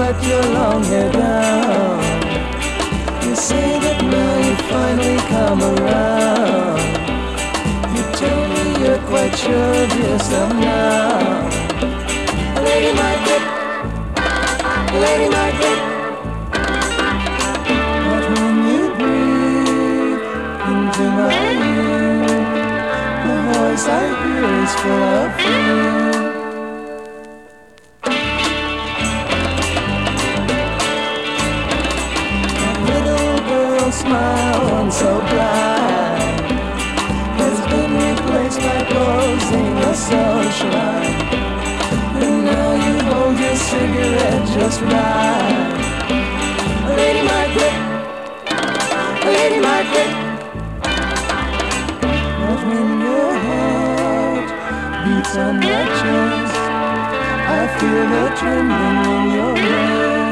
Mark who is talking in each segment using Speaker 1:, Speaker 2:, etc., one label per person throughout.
Speaker 1: let your long hair down. You say that now you finally come around. You tell me you're quite sure of yourself now. Lady Margaret, Lady Margaret. But when you breathe into my ear, the voice I hear is full of fear. Smile on so bright has been replaced by closing the sunshine. And now you hold your cigarette just right. Lady Margaret, Lady Margaret. But when your heart beats on my chest, I feel the trembling in your breast.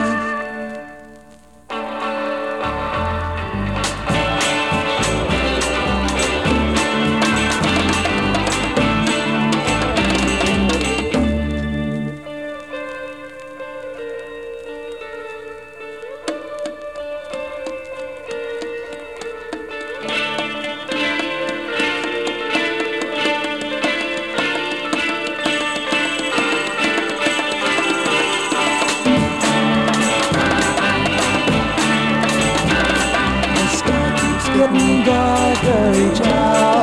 Speaker 1: Getting darker each hour.